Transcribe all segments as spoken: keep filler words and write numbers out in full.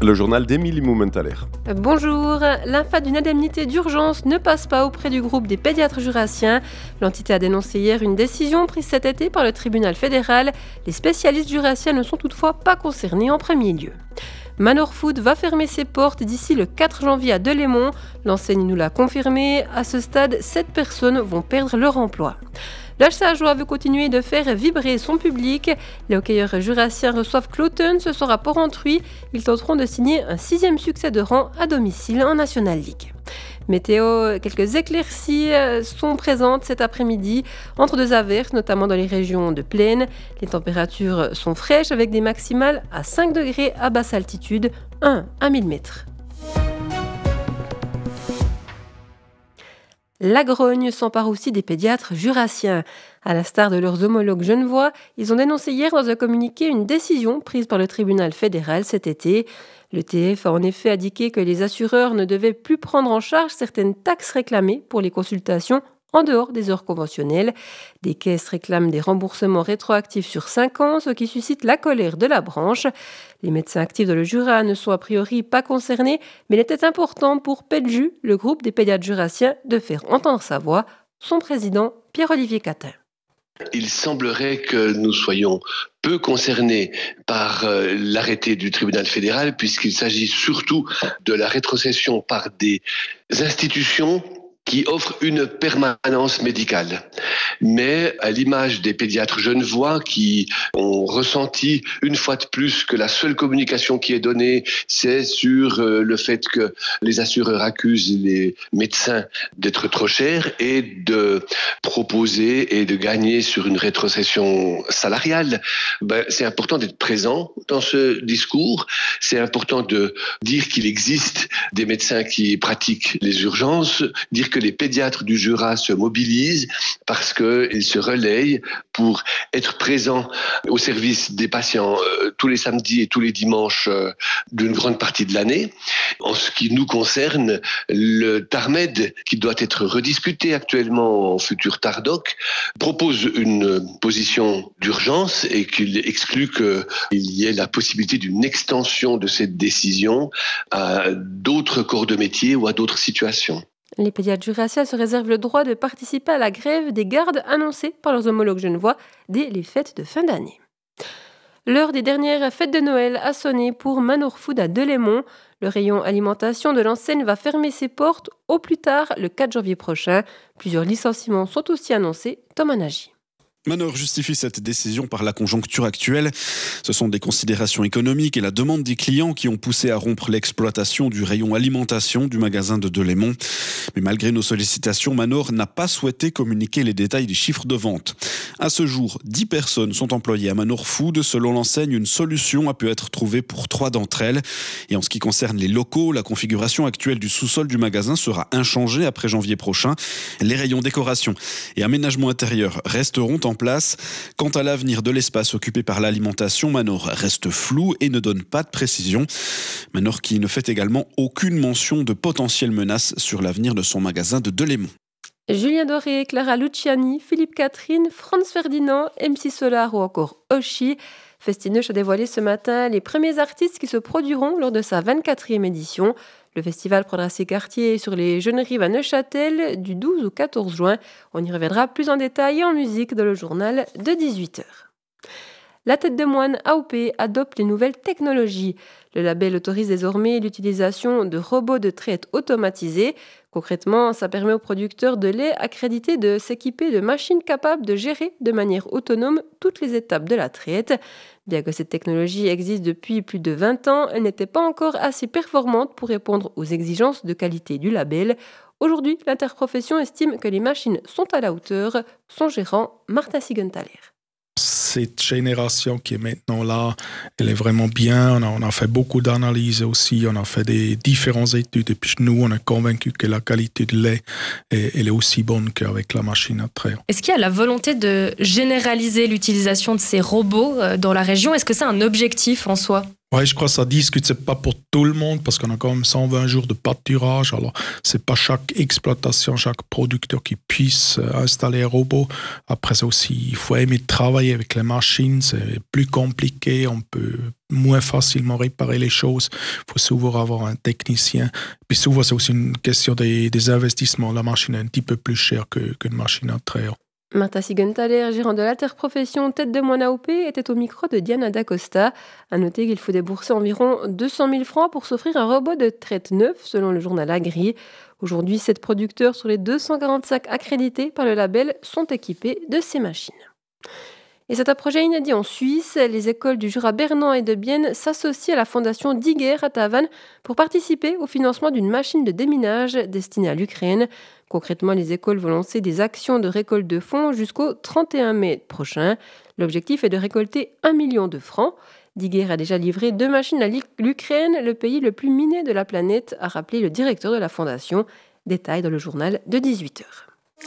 Le journal d'Émilie Mumenthaler. Bonjour, l'infa d'une indemnité d'urgence ne passe pas auprès du groupe des pédiatres jurassiens. L'entité a dénoncé hier une décision prise cet été par le tribunal fédéral. Les spécialistes jurassiens ne sont toutefois pas concernés en premier lieu. Manor Food va fermer ses portes d'ici le quatre janvier à Delémont. L'enseigne nous l'a confirmé. À ce stade, sept personnes vont perdre leur emploi. L'H C A Joie veut continuer de faire vibrer son public. Les hockeyeurs jurassiens reçoivent Cloton ce soir à Porrentruy. Ils tenteront de signer un sixième succès de rang à domicile en National League. Météo, quelques éclaircies sont présentes cet après-midi, entre deux averses, notamment dans les régions de plaine. Les températures sont fraîches avec des maximales à cinq degrés à basse altitude, un à mille mètres. La grogne s'empare aussi des pédiatres jurassiens. À l'instar de leurs homologues genevois, ils ont dénoncé hier dans un communiqué une décision prise par le tribunal fédéral cet été. Le T F a en effet indiqué que les assureurs ne devaient plus prendre en charge certaines taxes réclamées pour les consultations en dehors des heures conventionnelles. Des caisses réclament des remboursements rétroactifs sur cinq ans, ce qui suscite la colère de la branche. Les médecins actifs de le Jura ne sont a priori pas concernés, mais il était important pour PEDJU, le groupe des pédiatres jurassiens, de faire entendre sa voix. Son président, Pierre-Olivier Catin. Il semblerait que nous soyons peu concernés par euh, l'arrêté du tribunal fédéral, puisqu'il s'agit surtout de la rétrocession par des institutions qui offre une permanence médicale. Mais à l'image des pédiatres genevois qui ont ressenti une fois de plus que la seule communication qui est donnée, c'est sur le fait que les assureurs accusent les médecins d'être trop chers et de proposer et de gagner sur une rétrocession salariale. Ben, c'est important d'être présent dans ce discours. C'est important de dire qu'il existe des médecins qui pratiquent les urgences, dire que les pédiatres du Jura se mobilisent parce qu'ils se relayent pour être présents au service des patients euh, tous les samedis et tous les dimanches euh, d'une grande partie de l'année. En ce qui nous concerne, le TARMED, qui doit être rediscuté actuellement en futur TARDOC, propose une position d'urgence et qu'il exclut qu'il y ait la possibilité d'une extension de cette décision à d'autres corps de métier ou à d'autres situations. Les pédiatres jurassiens se réservent le droit de participer à la grève des gardes annoncée par leurs homologues genevois dès les fêtes de fin d'année. L'heure des dernières fêtes de Noël a sonné pour Manor Food à Delémont. Le rayon alimentation de l'enseigne va fermer ses portes au plus tard le quatre janvier prochain. Plusieurs licenciements sont aussi annoncés. Thomas Nagy. Manor justifie cette décision par la conjoncture actuelle. Ce sont des considérations économiques et la demande des clients qui ont poussé à rompre l'exploitation du rayon alimentation du magasin de Delémont. Mais malgré nos sollicitations, Manor n'a pas souhaité communiquer les détails des chiffres de vente. À ce jour, dix personnes sont employées à Manor Food. Selon l'enseigne, une solution a pu être trouvée pour trois d'entre elles. Et en ce qui concerne les locaux, la configuration actuelle du sous-sol du magasin sera inchangée après janvier prochain. Les rayons décoration et aménagement intérieur resteront en place. Quant à l'avenir de l'espace occupé par l'alimentation, Manor reste flou et ne donne pas de précision. Manor qui ne fait également aucune mention de potentielles menaces sur l'avenir de son magasin de Delémont. Julien Doré, Clara Luciani, Philippe Catherine, Franz Ferdinand, M C Solar ou encore Oshi. Festinoche a dévoilé ce matin les premiers artistes qui se produiront lors de sa vingt-quatrième édition. Le festival prendra ses quartiers sur les Jeunes Rives à Neuchâtel du douze au quatorze juin. On y reviendra plus en détail en musique dans le journal de dix-huit heures. La Tête de Moine A O P adopte les nouvelles technologies. Le label autorise désormais l'utilisation de robots de traite automatisés. Concrètement, ça permet aux producteurs de lait accrédités de s'équiper de machines capables de gérer de manière autonome toutes les étapes de la traite. Bien que cette technologie existe depuis plus de vingt ans, elle n'était pas encore assez performante pour répondre aux exigences de qualité du label. Aujourd'hui, l'interprofession estime que les machines sont à la hauteur. Son gérant, Martin Sigenthaler. Cette génération qui est maintenant là, elle est vraiment bien. On a, on a fait beaucoup d'analyses aussi, on a fait des différentes études et puis nous, on est convaincus que la qualité de lait est, elle est aussi bonne qu'avec la machine à traire. Est-ce qu'il y a la volonté de généraliser l'utilisation de ces robots dans la région ? Est-ce que c'est un objectif en soi ? Oui, je crois que ça discute, c'est pas pour tout le monde parce qu'on a quand même cent vingt jours de pâturage. Alors, c'est pas chaque exploitation, chaque producteur qui puisse installer un robot. Après, ça aussi, il faut aimer travailler avec les machines. C'est plus compliqué. On peut moins facilement réparer les choses. Il faut souvent avoir un technicien. Puis souvent, c'est aussi une question des, des investissements. La machine est un petit peu plus chère que, qu'une machine à traire. Martha Sigenthaler, gérant de l'interprofession Tête de Moine A O P, était au micro de Diana D'Acosta. À noter qu'il faut débourser environ deux cent mille francs pour s'offrir un robot de traite neuf, selon le journal Agri. Aujourd'hui, sept producteurs sur les deux cent quarante-cinq accrédités par le label sont équipés de ces machines. Et c'est un projet inédit en Suisse. Les écoles du Jura bernois et de Bienne s'associent à la fondation Diger à Tavannes pour participer au financement d'une machine de déminage destinée à l'Ukraine. Concrètement, les écoles vont lancer des actions de récolte de fonds jusqu'au trente et un mai prochain. L'objectif est de récolter un million de francs. Diger a déjà livré deux machines à l'Ukraine, le pays le plus miné de la planète, a rappelé le directeur de la fondation. Détail dans le journal de dix-huit heures.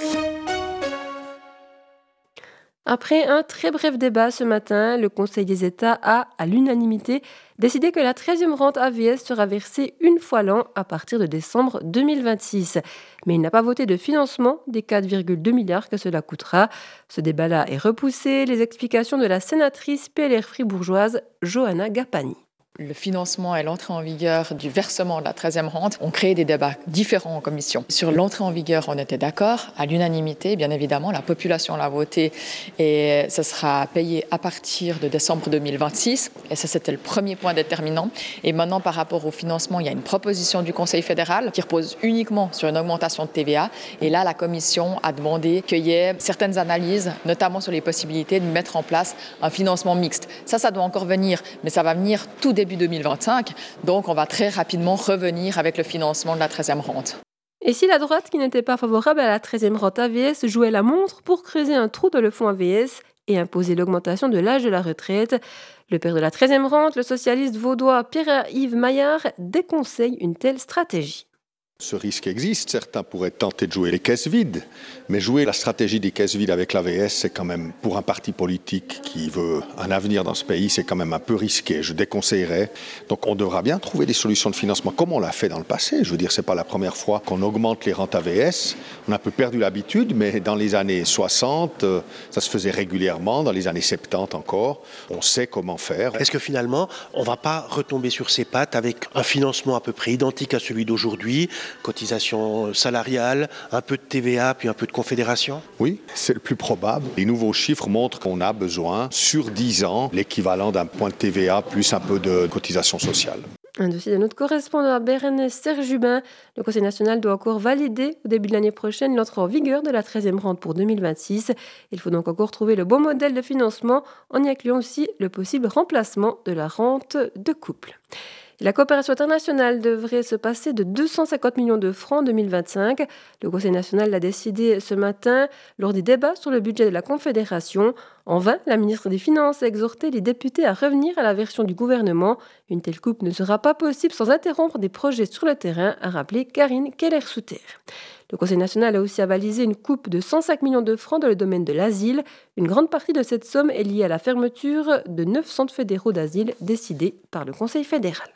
Après un très bref débat ce matin, le Conseil des États a, à l'unanimité, décidé que la treizième rente A V S sera versée une fois l'an à partir de décembre deux mille vingt-six. Mais il n'a pas voté de financement des quatre virgule deux milliards que cela coûtera. Ce débat-là est repoussé. Les explications de la sénatrice P L R fribourgeoise Johanna Gapani. Le financement et l'entrée en vigueur du versement de la treizième rente ont créé des débats différents en commission. Sur l'entrée en vigueur, on était d'accord, à l'unanimité, bien évidemment, la population l'a voté et ça sera payé à partir de décembre deux mille vingt-six. Et ça, c'était le premier point déterminant. Et maintenant, par rapport au financement, il y a une proposition du Conseil fédéral qui repose uniquement sur une augmentation de T V A. Et là, la commission a demandé qu'il y ait certaines analyses, notamment sur les possibilités de mettre en place un financement mixte. Ça, ça doit encore venir, mais ça va venir tout début deux mille vingt-cinq, donc on va très rapidement revenir avec le financement de la treizième rente. Et si la droite, qui n'était pas favorable à la treizième rente A V S, jouait la montre pour creuser un trou dans le fonds A V S et imposer l'augmentation de l'âge de la retraite, le père de la treizième rente, le socialiste vaudois Pierre-Yves Maillard, déconseille une telle stratégie. Ce risque existe, certains pourraient tenter de jouer les caisses vides, mais jouer la stratégie des caisses vides avec l'A V S, c'est quand même, pour un parti politique qui veut un avenir dans ce pays, c'est quand même un peu risqué, je déconseillerais. Donc on devra bien trouver des solutions de financement, comme on l'a fait dans le passé. Je veux dire, c'est pas la première fois qu'on augmente les rentes A V S. On a un peu perdu l'habitude, mais dans les années soixante, ça se faisait régulièrement, dans les années soixante-dix encore. On sait comment faire. Est-ce que finalement, on ne va pas retomber sur ses pattes avec un financement à peu près identique à celui d'aujourd'hui, cotisation salariale, un peu de T V A, puis un peu de confédération? Oui, c'est le plus probable. Les nouveaux chiffres montrent qu'on a besoin, sur dix ans, l'équivalent d'un point de T V A plus un peu de cotisation sociale. Un dossier de notre correspondant à Berne, Serge Jubin. Le Conseil national doit encore valider au début de l'année prochaine l'entrée en vigueur de la treizième rente pour deux mille vingt-six. Il faut donc encore trouver le bon modèle de financement en y incluant aussi le possible remplacement de la rente de couple. La coopération internationale devrait se passer de deux cent cinquante millions de francs en deux mille vingt-cinq. Le Conseil national l'a décidé ce matin lors des débats sur le budget de la Confédération. En vain, la ministre des Finances a exhorté les députés à revenir à la version du gouvernement. Une telle coupe ne sera pas possible sans interrompre des projets sur le terrain, a rappelé Karine Keller-Souter. Le Conseil national a aussi avalisé une coupe de cent cinq millions de francs dans le domaine de l'asile. Une grande partie de cette somme est liée à la fermeture de neuf centres fédéraux d'asile décidés par le Conseil fédéral.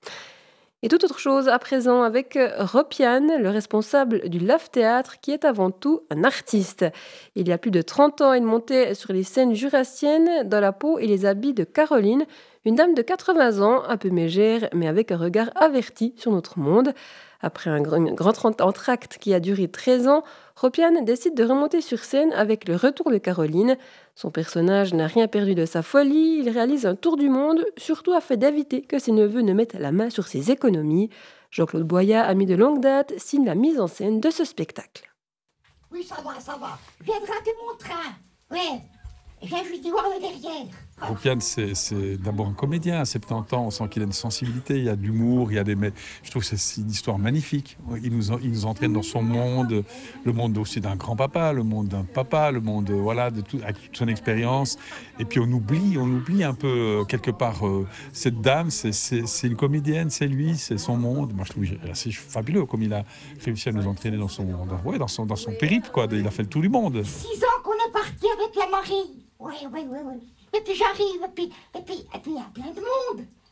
Et toute autre chose à présent avec Ropian, le responsable du Lave Théâtre, qui est avant tout un artiste. Il y a plus de trente ans, il montait sur les scènes jurassiennes dans la peau et les habits de Caroline, une dame de quatre-vingts ans, un peu mégère, mais avec un regard averti sur notre monde. Après un grand entracte qui a duré treize ans, Ropian décide de remonter sur scène avec le retour de Caroline. Son personnage n'a rien perdu de sa folie, il réalise un tour du monde, surtout afin d'éviter que ses neveux ne mettent la main sur ses économies. Jean-Claude Boyat, ami de longue date, signe la mise en scène de ce spectacle. Oui, ça va, ça va. Je viens de rater mon train. Ouais. Je viens juste d'y voir le derrière. Ropian, c'est, c'est d'abord un comédien. À soixante-dix ans, on sent qu'il a une sensibilité, il y a de l'humour, il y a des... Je trouve que c'est une histoire magnifique. Il nous, il nous entraîne dans son monde, le monde aussi d'un grand-papa, le monde d'un papa, le monde, voilà, de tout, avec toute son expérience. Et puis on oublie, on oublie un peu, quelque part, euh, cette dame, c'est, c'est, c'est une comédienne, c'est lui, c'est son monde. Moi, je trouve assez fabuleux, comme il a réussi à nous entraîner dans son, dans, ouais, dans son, dans son périple, quoi. Il a fait le tour du monde. Six ans qu'on est parti avec la Marie. Oui, oui, oui, oui. Et puis j'arrive, et puis, et puis, et puis il y a plein de monde. Il y a une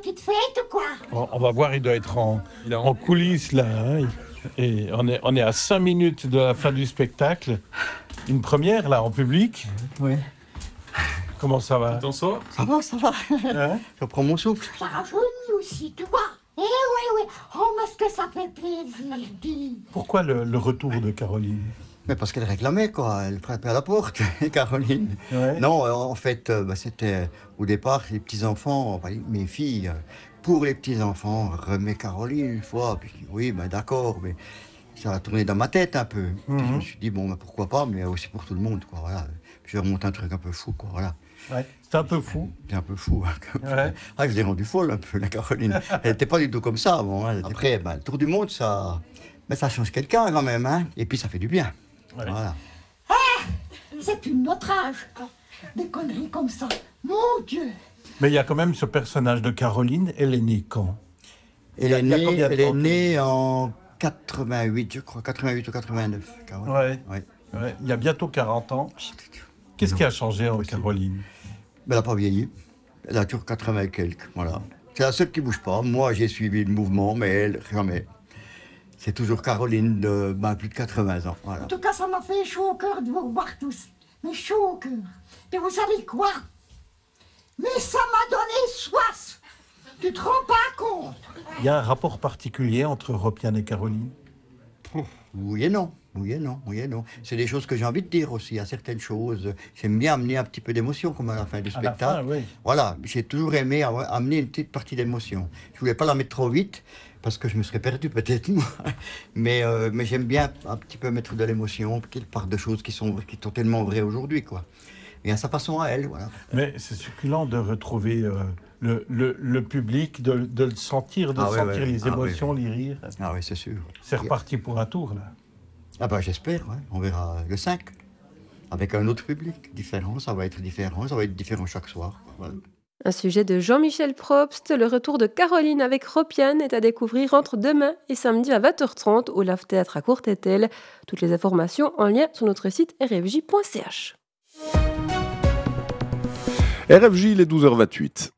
petite fête ou quoi? On, on va voir, il doit être en, il est en coulisses là. Hein, et on est, on est à cinq minutes de la fin du spectacle. Une première là, en public. Oui. Comment ça va? T'en sors? Ça va, ça va. Hein? Je prends mon souffle. Ça rajeunit aussi, tu vois. Eh oui, oui. Oh, mais ce que ça fait plaisir, dis. Pourquoi le, le retour de Caroline? Mais parce qu'elle réclamait, quoi. Elle frappait à la porte, Caroline. Ouais. Non, en fait, euh, bah, c'était au départ les petits-enfants, enfin, mes filles. euh, Pour les petits-enfants, remets Caroline une fois. Puis je dis, oui, ben d'accord, mais ça a tourné dans ma tête un peu. Puis Mhm. je me suis dit, bon, ben, pourquoi pas, mais aussi pour tout le monde, quoi. Voilà. Puis je remonte un truc un peu fou, quoi. Voilà. Ouais. C'est un peu fou. C'est un peu fou. Hein, comme- Ouais. Ah, je l'ai rendue folle un peu, la Caroline. Elle n'était pas du tout comme ça avant. Hein. Après, ben, le tour du monde, ça, ben, ça change quelqu'un quand même. Hein. Et puis ça fait du bien. Ouais. Voilà. C'est plus de notre âge. hein. Des conneries comme ça. Mon Dieu. Mais il y a quand même ce personnage de Caroline. Elle est née quand? Elle Il y a- est il y a née, combien de elle est temps? née en quatre-vingt-huit, je crois. quatre-vingt-huit ou quatre-vingt-neuf. Caroline. Ouais. Ouais. Ouais. Il y a bientôt quarante ans. Qu'est-ce qui a changé en Possible. Caroline? Mais elle n'a pas vieilli. Elle a toujours quatre-vingts et quelques. Voilà. C'est la seule qui ne bouge pas. Moi, j'ai suivi le mouvement, mais elle, jamais. C'est toujours Caroline de ben, plus de quatre-vingts ans. Voilà. En tout cas, ça m'a fait chaud au cœur de vous revoir tous. Mais chaud au cœur. Et vous savez quoi? Mais ça m'a donné soif. Tu te rends pas compte? Il y a un rapport particulier entre Ropiane et Caroline? Oui et non. Oui et non. Oui et non. C'est des choses que j'ai envie de dire aussi. Il y a certaines choses. J'aime bien amener un petit peu d'émotion, comme à la fin du À la spectacle. fin, oui. Voilà. J'ai toujours aimé avoir- amener une petite partie d'émotion. Je voulais pas la mettre trop vite, parce que je me serais perdu peut-être moi. Mais, euh, mais j'aime bien un petit peu mettre de l'émotion, qu'il part de choses qui sont, qui sont tellement vraies aujourd'hui, quoi. Et à sa façon à elle, voilà. Mais c'est succulent de retrouver euh, le, le, le public, de, de le sentir, de Ah ouais, sentir ouais. les Ah émotions, ouais. les rires. Ah oui, c'est sûr. C'est reparti pour un tour, là. Ah ben j'espère, ouais. On verra le cinq. Avec un autre public différent, ça va être différent, ça va être différent chaque soir. Voilà. Un sujet de Jean-Michel Probst, le retour de Caroline avec Ropiane est à découvrir entre demain et samedi à vingt heures trente au Lave Théâtre à Courtételle. Toutes les informations en lien sur notre site r f j point c h. R F J, il est douze heures vingt-huit.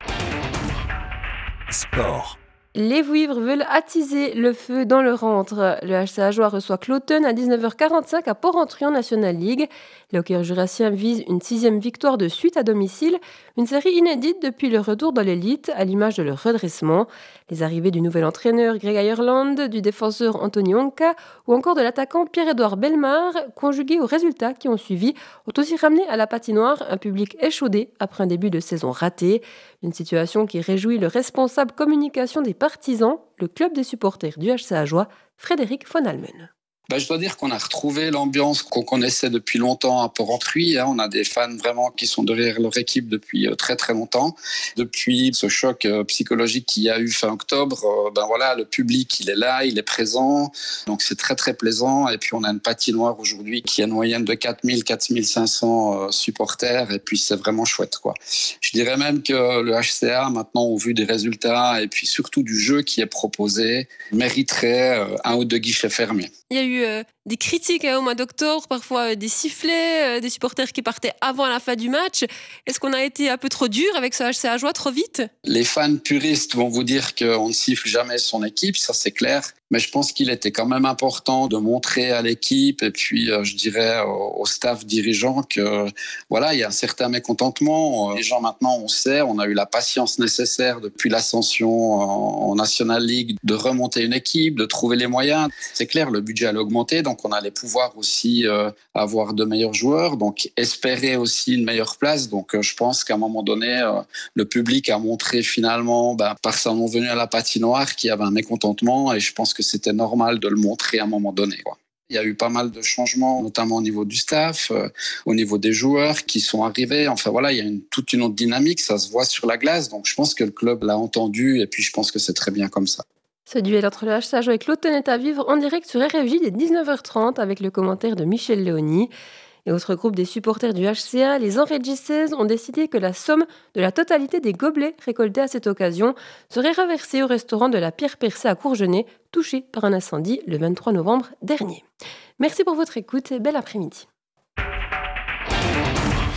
Sport. Les Vouivres veulent attiser le feu dans le rentre. Le H C Ajoie reçoit Cloton à dix-neuf heures quarante-cinq à Port-Entruy en National League. Les hockeyeurs jurassiens visent une sixième victoire de suite à domicile, une série inédite depuis le retour dans l'élite, à l'image de leur redressement. Les arrivées du nouvel entraîneur Greg Ireland, du défenseur Anthony Onka ou encore de l'attaquant Pierre-Édouard Bellemare, conjugués aux résultats qui ont suivi, ont aussi ramené à la patinoire un public échaudé après un début de saison raté. Une situation qui réjouit le responsable communication des partisans, le club des supporters du H C Ajoie, Frédéric von Almen. Bah, je dois dire qu'on a retrouvé l'ambiance qu'on connaissait depuis longtemps à Port-Entruy. Hein. On a des fans vraiment qui sont derrière leur équipe depuis euh, très très longtemps. Depuis ce choc euh, psychologique qu'il y a eu fin octobre, euh, ben voilà, le public il est là, il est présent. Donc c'est très très plaisant. Et puis on a une patinoire aujourd'hui qui a une moyenne de quatre mille, quatre mille cinq cents euh, supporters. Et puis c'est vraiment chouette, quoi. Je dirais même que le H C A maintenant, au vu des résultats et puis surtout du jeu qui est proposé, mériterait euh, un ou deux guichets fermés. Il y a eu euh, des critiques hein, au mois d'octobre, parfois euh, des sifflets, euh, des supporters qui partaient avant la fin du match. Est-ce qu'on a été un peu trop dur avec ce H C Ajoie, trop vite? Les fans puristes vont vous dire qu'on ne siffle jamais son équipe, ça c'est clair. Mais je pense qu'il était quand même important de montrer à l'équipe et puis euh, je dirais au, au staff dirigeant que voilà, il y a un certain mécontentement. Les gens maintenant, on sait, on a eu la patience nécessaire depuis l'ascension en, en National League de remonter une équipe, de trouver les moyens. C'est clair, le budget allait augmenter, donc on allait pouvoir aussi euh, avoir de meilleurs joueurs, donc espérer aussi une meilleure place. Donc euh, je pense qu'à un moment donné, euh, le public a montré finalement, ben, par sa non-venue à la patinoire, qu'il y avait un mécontentement et je pense que c'était normal de le montrer à un moment donné, quoi. Il y a eu pas mal de changements, notamment au niveau du staff, euh, au niveau des joueurs qui sont arrivés. Enfin voilà, il y a une, toute une autre dynamique, ça se voit sur la glace. Donc je pense que le club l'a entendu et puis je pense que c'est très bien comme ça. Ce duel entre le H C Ajoie et Cloton est à vivre en direct sur R F J dès dix-neuf heures trente avec le commentaire de Michel Léoni. Et autre groupe des supporters du H C A, les enregistrés ont décidé que la somme de la totalité des gobelets récoltés à cette occasion serait reversée au restaurant de la Pierre Percée à Courgenay, touché par un incendie le vingt-trois novembre dernier. Merci pour votre écoute et bel après-midi.